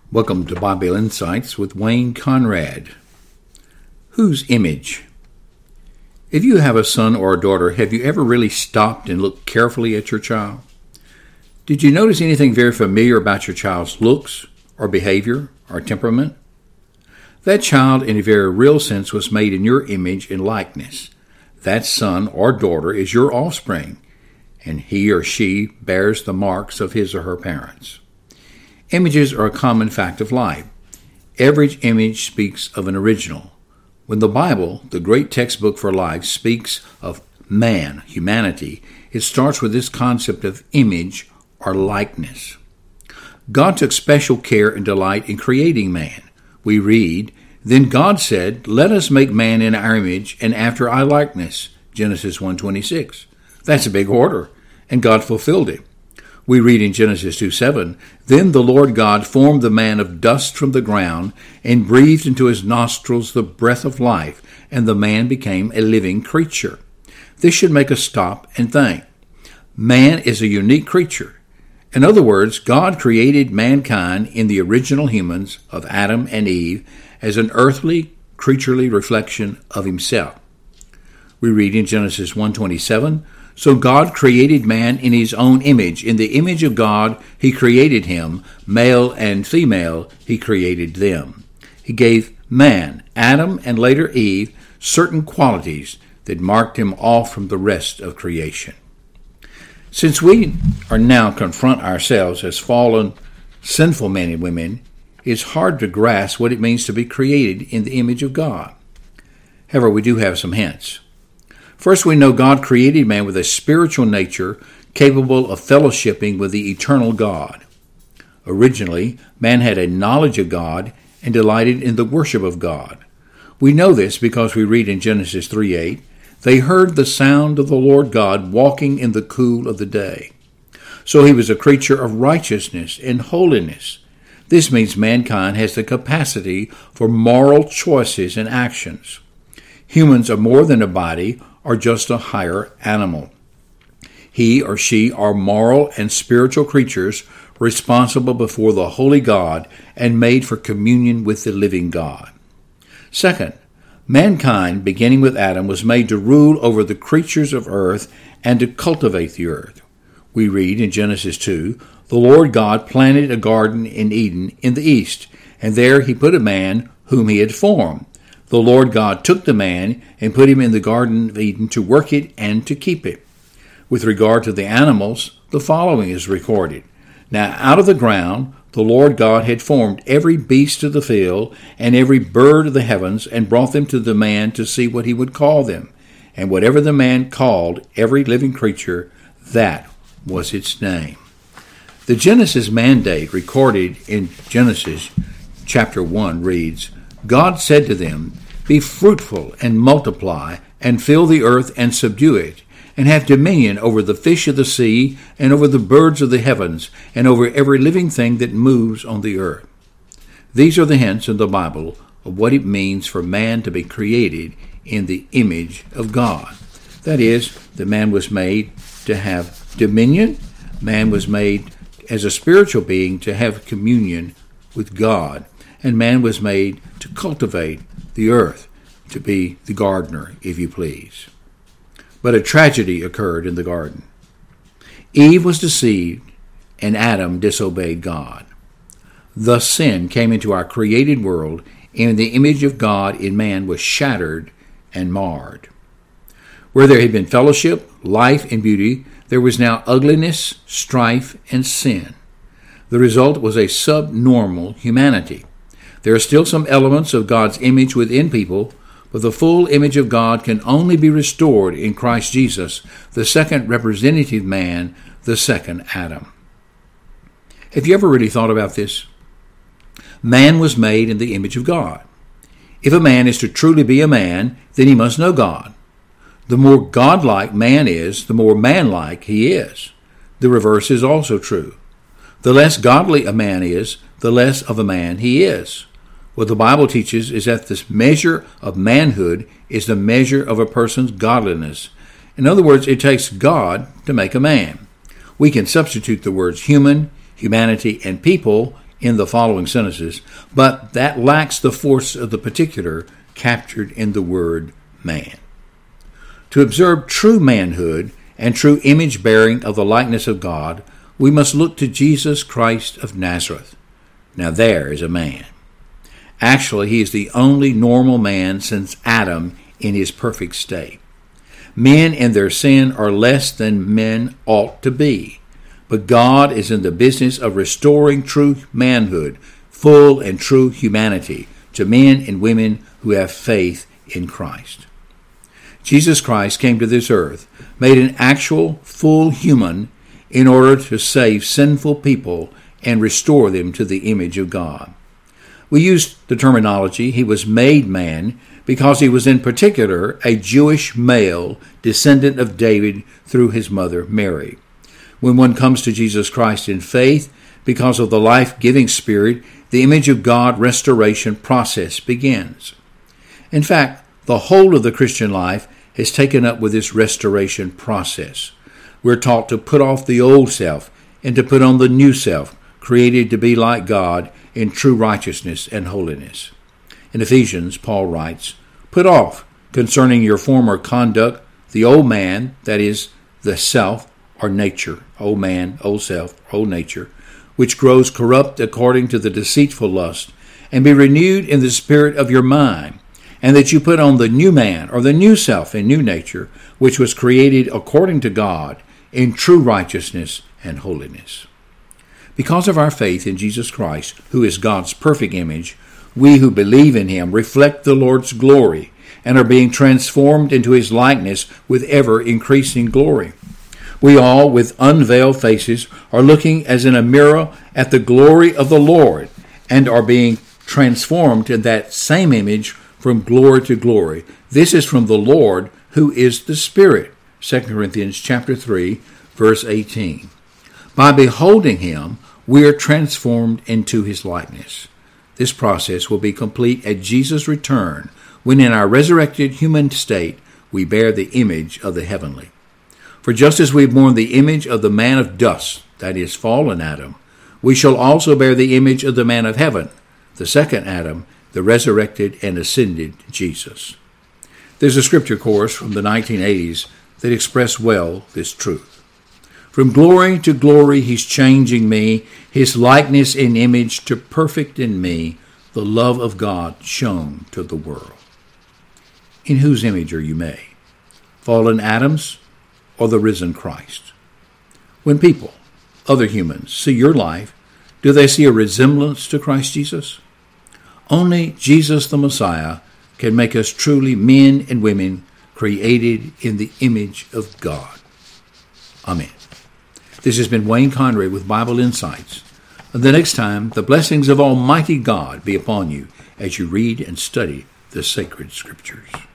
Welcome to Bible Insights with Wayne Conrad. Whose image? If you have a son or a daughter, have you ever really stopped and looked carefully at your child? Did you notice anything very familiar about your child's looks or behavior or temperament? That child, in a very real sense, was made in your image and likeness. That son or daughter is your offspring, and he or she bears the marks of his or her parents. Images are a common fact of life. Every image speaks of an original. When the Bible, the great textbook for life, speaks of man, humanity, it starts with this concept of image or likeness. God took special care and delight in creating man. We read, "Then God said, Let us make man in our image and after our likeness." Genesis 1:26. That's a big order, and God fulfilled it. We read in Genesis 2:7, "Then the Lord God formed the man of dust from the ground and breathed into his nostrils the breath of life, and the man became a living creature." This should make us stop and think. Man is a unique creature. In other words, God created mankind in the original humans of Adam and Eve as an earthly, creaturely reflection of himself. We read in Genesis 1:27, "So God created man in his own image. In the image of God he created him. Male and female he created them." He gave man, Adam and later Eve, certain qualities that marked him off from the rest of creation. Since we are now confront ourselves as fallen, sinful men and women, it's hard to grasp what it means to be created in the image of God. However, we do have some hints. First, we know God created man with a spiritual nature capable of fellowshipping with the eternal God. Originally, man had a knowledge of God and delighted in the worship of God. We know this because we read in Genesis 3:8, "They heard the sound of the Lord God walking in the cool of the day." So he was a creature of righteousness and holiness. This means mankind has the capacity for moral choices and actions. Humans are more than a body or just a higher animal. He or she are moral and spiritual creatures responsible before the holy God and made for communion with the living God. Second, mankind, beginning with Adam, was made to rule over the creatures of earth and to cultivate the earth. We read in Genesis 2, "The Lord God planted a garden in Eden in the east, and there he put a man whom he had formed. The Lord God took the man and put him in the Garden of Eden to work it and to keep it." With regard to the animals, the following is recorded. "Now out of the ground the Lord God had formed every beast of the field and every bird of the heavens and brought them to the man to see what he would call them. And whatever the man called every living creature, that was its name." The Genesis mandate recorded in Genesis chapter 1 reads, "God said to them, Be fruitful and multiply, and fill the earth and subdue it, and have dominion over the fish of the sea, and over the birds of the heavens, and over every living thing that moves on the earth." These are the hints in the Bible of what it means for man to be created in the image of God. That is, that man was made to have dominion, man was made as a spiritual being to have communion with God, and man was made to cultivate the earth, to be the gardener, if you please. But a tragedy occurred in the garden. Eve was deceived, and Adam disobeyed God. Thus sin came into our created world, and the image of God in man was shattered and marred. Where there had been fellowship, life, and beauty, there was now ugliness, strife, and sin. The result was a subnormal humanity. There are still some elements of God's image within people, but the full image of God can only be restored in Christ Jesus, the second representative man, the second Adam. Have you ever really thought about this? Man was made in the image of God. If a man is to truly be a man, then he must know God. The more godlike man is, the more manlike he is. The reverse is also true. The less godly a man is, the less of a man he is. What the Bible teaches is that this measure of manhood is the measure of a person's godliness. In other words, it takes God to make a man. We can substitute the words human, humanity, and people in the following sentences, but that lacks the force of the particular captured in the word man. To observe true manhood and true image bearing of the likeness of God, we must look to Jesus Christ of Nazareth. Now there is a man. Actually, he is the only normal man since Adam in his perfect state. Men in their sin are less than men ought to be, but God is in the business of restoring true manhood, full and true humanity to men and women who have faith in Christ. Jesus Christ came to this earth, made an actual, full human in order to save sinful people and restore them to the image of God. We use the terminology, he was made man, because he was in particular a Jewish male descendant of David through his mother Mary. When one comes to Jesus Christ in faith, because of the life-giving Spirit, the image of God restoration process begins. In fact, the whole of the Christian life is taken up with this restoration process. We're taught to put off the old self and to put on the new self, created to be like God in true righteousness and holiness. In Ephesians, Paul writes, "Put off, concerning your former conduct, the old man, that is, the self or nature, old man, old self, old nature, which grows corrupt according to the deceitful lust, and be renewed in the spirit of your mind, and that you put on the new man, or the new self and new nature, which was created according to God, in true righteousness and holiness." Because of our faith in Jesus Christ, who is God's perfect image, we who believe in him reflect the Lord's glory and are being transformed into his likeness with ever-increasing glory. We all, with unveiled faces, are looking as in a mirror at the glory of the Lord and are being transformed in that same image from glory to glory. This is from the Lord, who is the Spirit. 2 Corinthians chapter 3, verse 18. By beholding him, we are transformed into his likeness. This process will be complete at Jesus' return, when in our resurrected human state we bear the image of the heavenly. For just as we have borne the image of the man of dust, that is, fallen Adam, we shall also bear the image of the man of heaven, the second Adam, the resurrected and ascended Jesus. There's a scripture course from the 1980s that express well this truth. From glory to glory he's changing me, his likeness and image to perfect in me, the love of God shown to the world. In whose image are you made? Fallen Adam's or the risen Christ? When people, other humans, see your life, do they see a resemblance to Christ Jesus? Only Jesus the Messiah can make us truly men and women created in the image of God. Amen. This has been Wayne Conrad with Bible Insights. The next time, the blessings of Almighty God be upon you as you read and study the sacred Scriptures.